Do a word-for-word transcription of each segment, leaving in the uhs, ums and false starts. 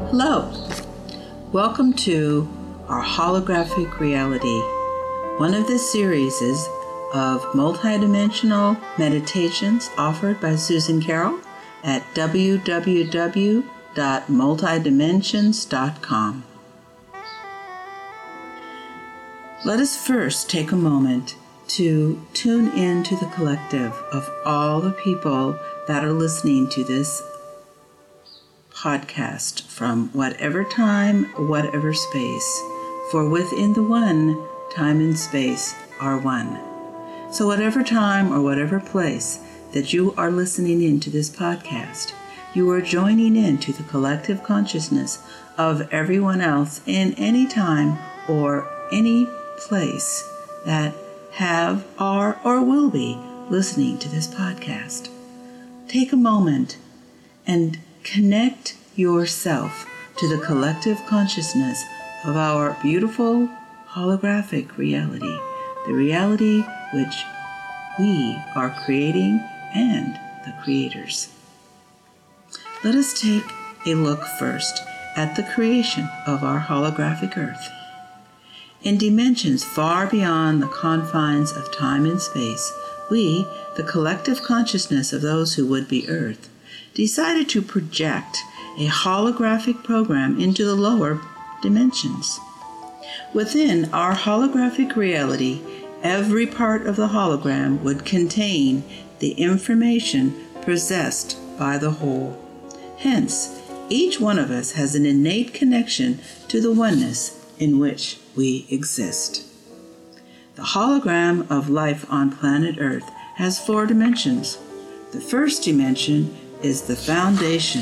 Hello, welcome to our holographic reality, one of the series of multidimensional meditations offered by Susan Carroll at w w w dot multidimensions dot com. Let us first take a moment to tune in to the collective of all the people that are listening to this podcast from whatever time, whatever space, for within the one, time and space are one. So whatever time or whatever place that you are listening into this podcast, you are joining into the collective consciousness of everyone else in any time or any place that have, are, or will be listening to this podcast. Take a moment and connect yourself to the collective consciousness of our beautiful holographic reality, the reality which we are creating and the creators. Let us take a look first at the creation of our holographic Earth. In dimensions far beyond the confines of time and space, we, the collective consciousness of those who would be Earth, decided to project a holographic program into the lower dimensions. Within our holographic reality, every part of the hologram would contain the information possessed by the whole. Hence, each one of us has an innate connection to the oneness in which we exist. The hologram of life on planet Earth has four dimensions. The first dimension is the foundation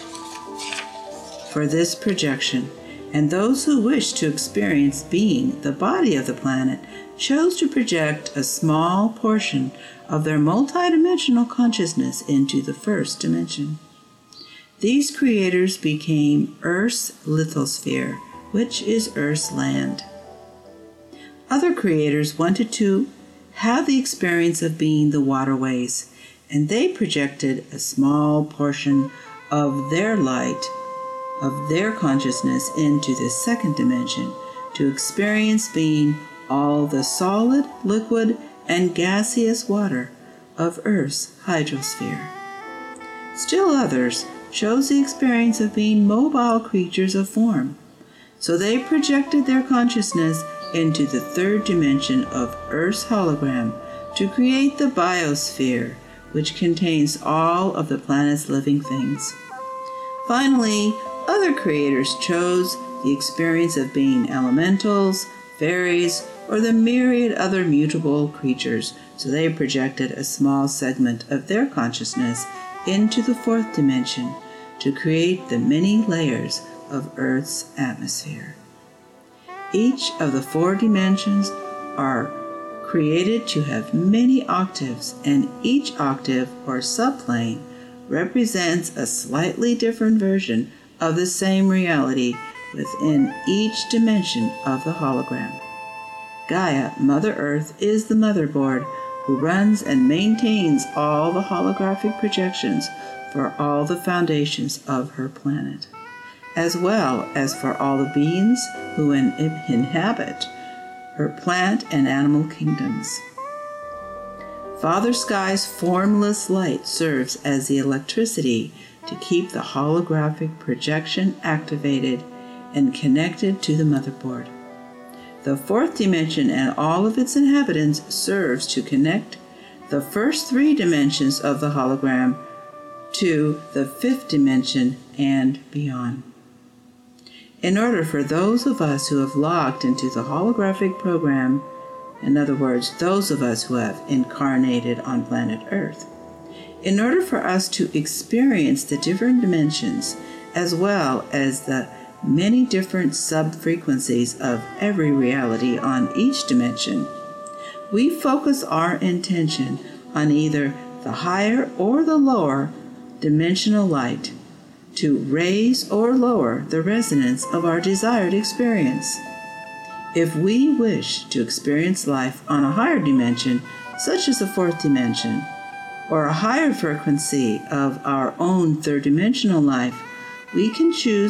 for this projection, and those who wish to experience being the body of the planet chose to project a small portion of their multidimensional consciousness into the first dimension. These creators became Earth's lithosphere, which is Earth's land. Other creators wanted to have the experience of being the waterways, and they projected a small portion of their light, of their consciousness into the second dimension to experience being all the solid, liquid, and gaseous water of Earth's hydrosphere. Still others chose the experience of being mobile creatures of form, so they projected their consciousness into the third dimension of Earth's hologram to create the biosphere, which contains all of the planet's living things. Finally, other creators chose the experience of being elementals, fairies, or the myriad other mutable creatures, so they projected a small segment of their consciousness into the fourth dimension to create the many layers of Earth's atmosphere. Each of the four dimensions are created to have many octaves, and each octave or subplane represents a slightly different version of the same reality within each dimension of the hologram. Gaia, Mother Earth, is the motherboard who runs and maintains all the holographic projections for all the foundations of her planet, as well as for all the beings who in- inhabit her plant and animal kingdoms. Father Sky's formless light serves as the electricity to keep the holographic projection activated and connected to the motherboard. The fourth dimension and all of its inhabitants serves to connect the first three dimensions of the hologram to the fifth dimension and beyond. In order for those of us who have logged into the holographic program, in other words, those of us who have incarnated on planet Earth, in order for us to experience the different dimensions as well as the many different sub-frequencies of every reality on each dimension, we focus our intention on either the higher or the lower dimensional light to raise or lower the resonance of our desired experience. If we wish to experience life on a higher dimension, such as the fourth dimension, or a higher frequency of our own third dimensional life, we can choose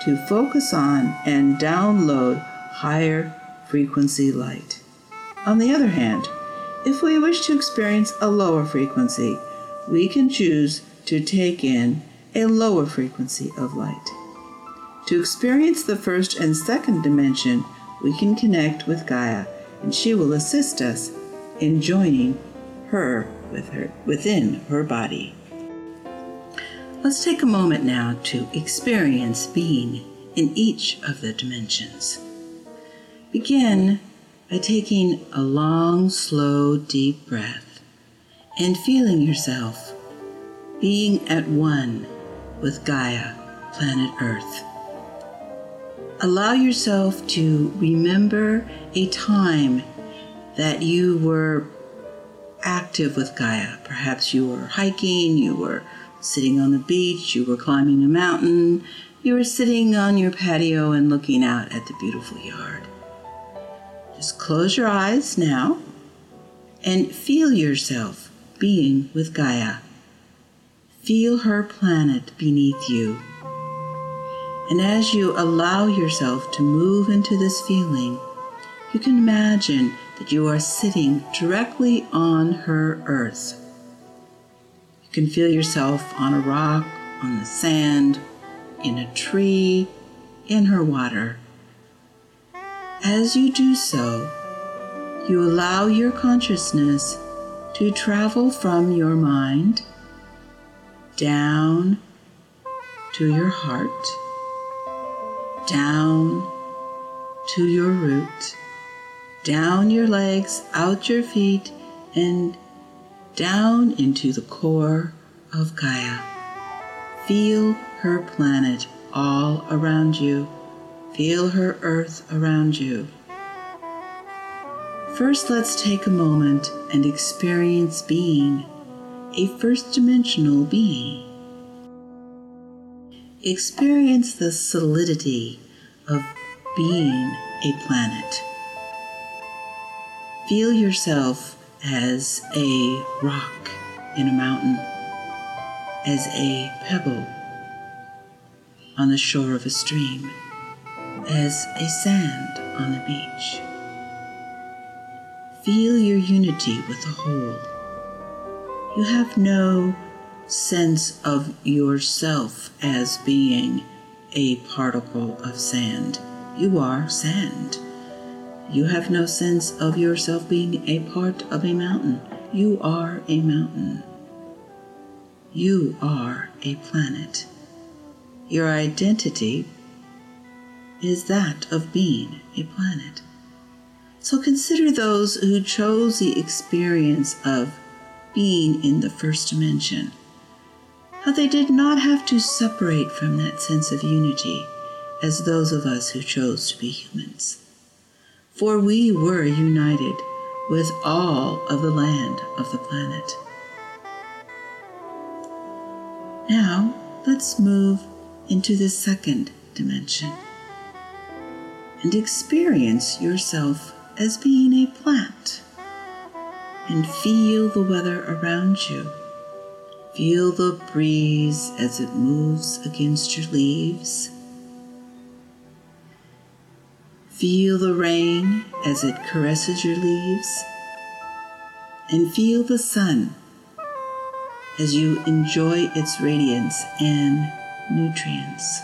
to focus on and download higher frequency light. On the other hand, if we wish to experience a lower frequency, we can choose to take in a lower frequency of light. To experience the first and second dimension, we can connect with Gaia, and she will assist us in joining her with her within her body. Let's take a moment now to experience being in each of the dimensions. Begin by taking a long, slow, deep breath and feeling yourself being at one with Gaia, planet Earth. Allow yourself to remember a time that you were active with Gaia. Perhaps you were hiking, you were sitting on the beach, you were climbing a mountain, you were sitting on your patio and looking out at the beautiful yard. Just close your eyes now and feel yourself being with Gaia. Feel her planet beneath you. And as you allow yourself to move into this feeling, you can imagine that you are sitting directly on her earth. You can feel yourself on a rock, on the sand, in a tree, in her water. As you do so, you allow your consciousness to travel from your mind down to your heart, down to your root, down your legs, out your feet, and down into the core of Gaia. Feel her planet all around you. Feel her earth around you. First, let's take a moment and experience being a first-dimensional being. Experience the solidity of being a planet. Feel yourself as a rock in a mountain, as a pebble on the shore of a stream, as a sand on the beach. Feel your unity with the whole. You have no sense of yourself as being a particle of sand. You are sand. You have no sense of yourself being a part of a mountain. You are a mountain. You are a planet. Your identity is that of being a planet. So consider those who chose the experience of being in the first dimension, how they did not have to separate from that sense of unity as those of us who chose to be humans. For we were united with all of the land of the planet. Now, let's move into the second dimension and experience yourself as being a plant, and feel the weather around you. Feel the breeze as it moves against your leaves. Feel the rain as it caresses your leaves, and feel the sun as you enjoy its radiance and nutrients.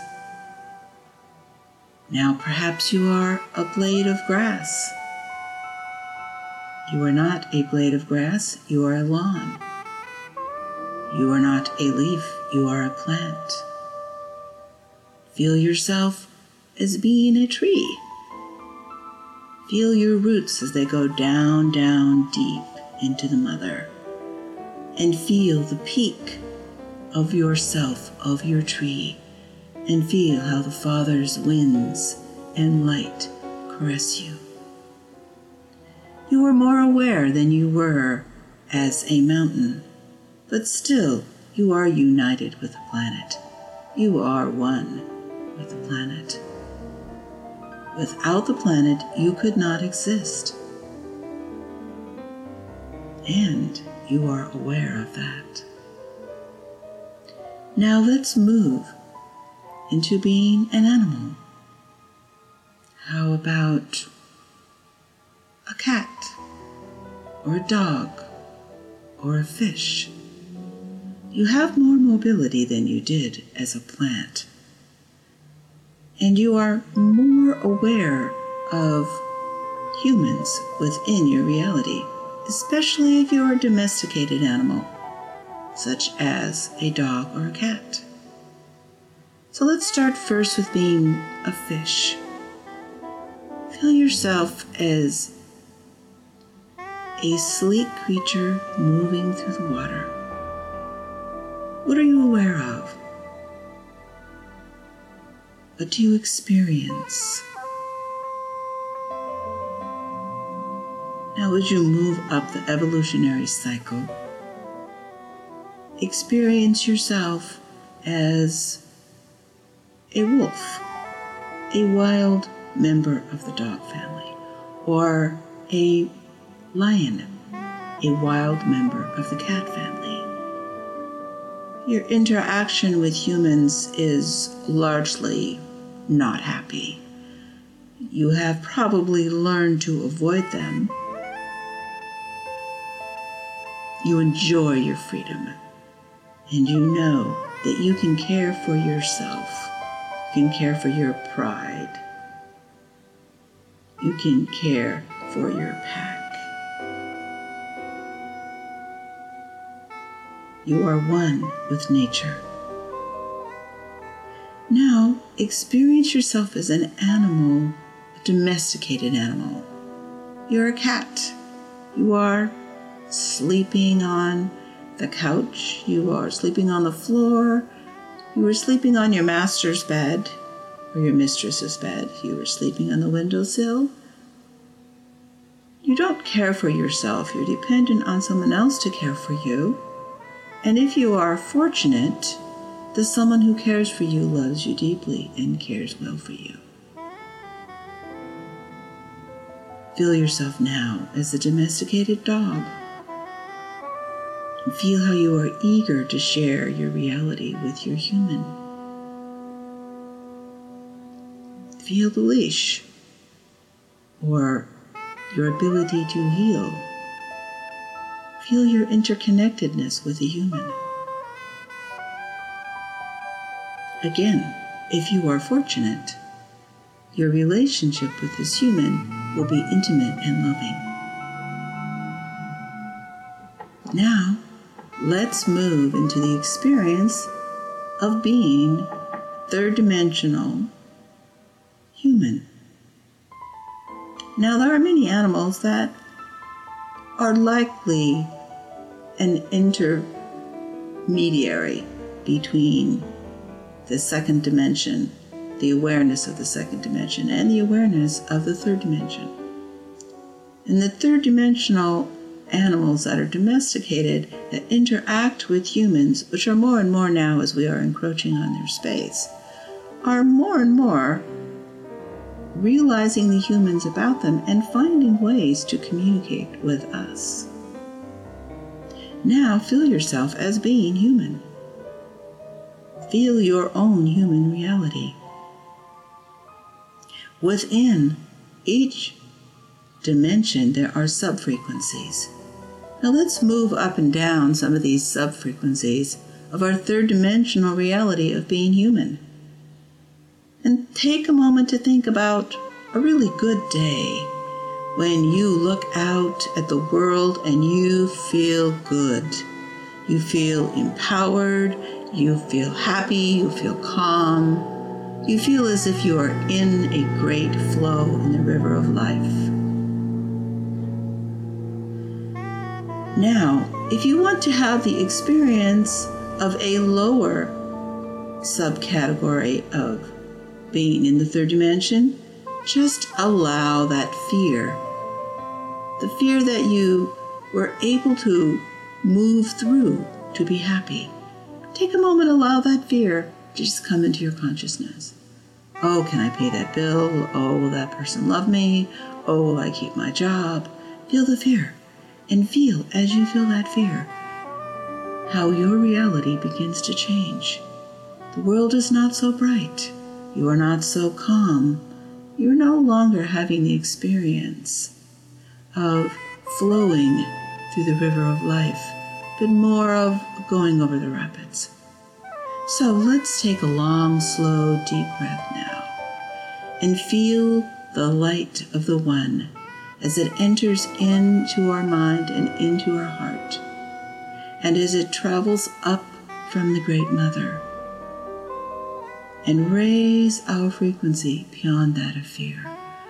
Now perhaps you are a blade of grass. You are not a blade of grass, you are a lawn. You are not a leaf, you are a plant. Feel yourself as being a tree. Feel your roots as they go down, down deep into the mother. And feel the peak of yourself, of your tree. And feel how the Father's winds and light caress you. You are more aware than you were as a mountain, but still you are united with the planet. You are one with the planet. Without the planet, you could not exist. And you are aware of that. Now let's move into being an animal? How about a cat, or a dog, or a fish? You have more mobility than you did as a plant. And you are more aware of humans within your reality, especially if you're a domesticated animal, such as a dog or a cat. So let's start first with being a fish. Feel yourself as a sleek creature moving through the water. What are you aware of? What do you experience? Now, as you move up the evolutionary cycle, experience yourself as a wolf, a wild member of the dog family, or a lion, a wild member of the cat family. Your interaction with humans is largely not happy. You have probably learned to avoid them. You enjoy your freedom, and you know that you can care for yourself. You can care for your pride. You can care for your pack. You are one with nature. Now, experience yourself as an animal, a domesticated animal. You're a cat. You are sleeping on the couch. You are sleeping on the floor. You were sleeping on your master's bed or your mistress's bed. You were sleeping on the windowsill. You don't care for yourself. You're dependent on someone else to care for you. And if you are fortunate, the someone who cares for you loves you deeply and cares well for you. Feel yourself now as a domesticated dog. And feel how you are eager to share your reality with your human. Feel the leash, or your ability to heal. Feel your interconnectedness with a human. Again, if you are fortunate, your relationship with this human will be intimate and loving. Now, let's move into the experience of being third-dimensional human. Now, there are many animals that are likely an intermediary between the second dimension, the awareness of the second dimension, and the awareness of the third dimension. And the third dimensional animals that are domesticated, that interact with humans, which are more and more now as we are encroaching on their space, are more and more realizing the humans about them and finding ways to communicate with us. Now feel yourself as being human. Feel your own human reality. Within each dimension, there are sub-frequencies. Now let's move up and down some of these sub-frequencies of our third-dimensional reality of being human. And take a moment to think about a really good day when you look out at the world and you feel good. You feel empowered, you feel happy, you feel calm. You feel as if you are in a great flow in the river of life. Now, if you want to have the experience of a lower subcategory of being in the third dimension, just allow that fear. The fear that you were able to move through to be happy. Take a moment, allow that fear to just come into your consciousness. Oh, can I pay that bill? Oh, will that person love me? Oh, will I keep my job? Feel the fear, and feel as you feel that fear, how your reality begins to change. The world is not so bright. You are not so calm. You're no longer having the experience of flowing through the river of life, but more of going over the rapids. So let's take a long, slow, deep breath now and feel the light of the One as it enters into our mind and into our heart, and as it travels up from the Great Mother, and raise our frequency beyond that of fear.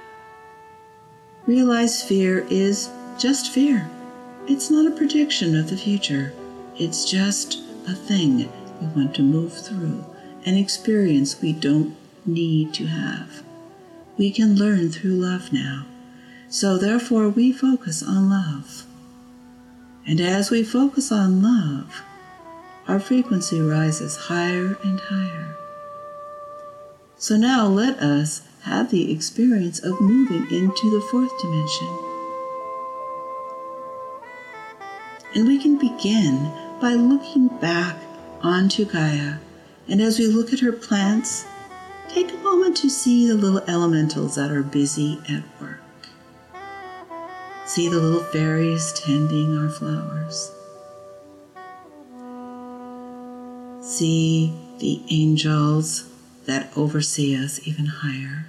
Realize fear is just fear. It's not a prediction of the future. It's just a thing we want to move through, an experience we don't need to have. We can learn through love now. So therefore we focus on love. And as we focus on love, our frequency rises higher and higher. So now let us have the experience of moving into the fourth dimension. And we can begin by looking back onto Gaia. And as we look at her plants, take a moment to see the little elementals that are busy at work. See the little fairies tending our flowers. See the angels that oversee us even higher.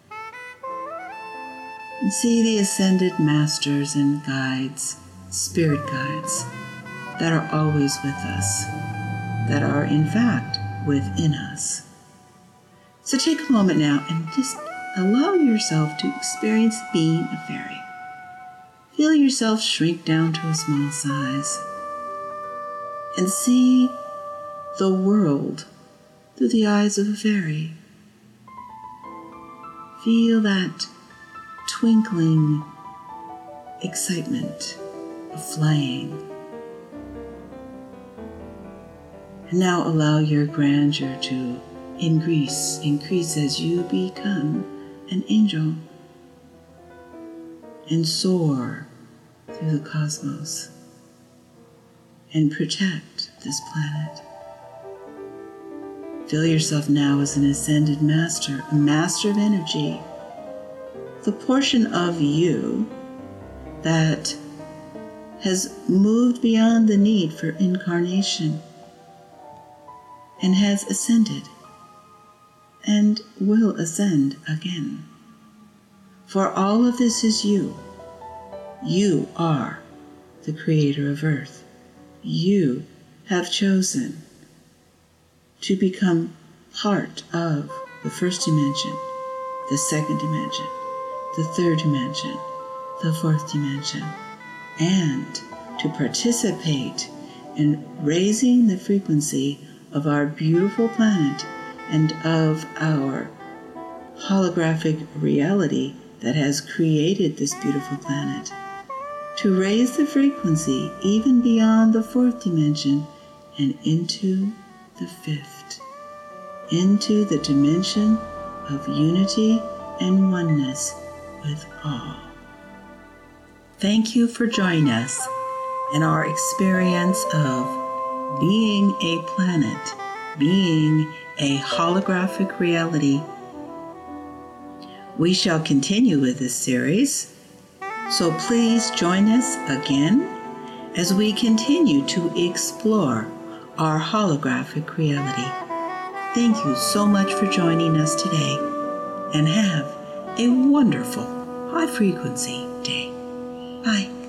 And see the ascended masters and guides, spirit guides, that are always with us, that are in fact within us. So take a moment now and just allow yourself to experience being a fairy. Feel yourself shrink down to a small size and see the world through the eyes of a fairy. Feel that twinkling excitement of flying. And now allow your grandeur to increase, increase as you become an angel and soar through the cosmos and protect this planet. Feel yourself now as an ascended master, a master of energy, the portion of you that has moved beyond the need for incarnation and has ascended and will ascend again. For all of this is you. You are the creator of Earth. You have chosen to become part of the first dimension, the second dimension, the third dimension, the fourth dimension, and to participate in raising the frequency of our beautiful planet and of our holographic reality that has created this beautiful planet, to raise the frequency even beyond the fourth dimension and into the fifth, into the dimension of unity and oneness with all. Thank you for joining us in our experience of being a planet, being a holographic reality. We shall continue with this series, so please join us again as we continue to explore our holographic reality. Thank you so much for joining us today, and have a wonderful high frequency day. Bye.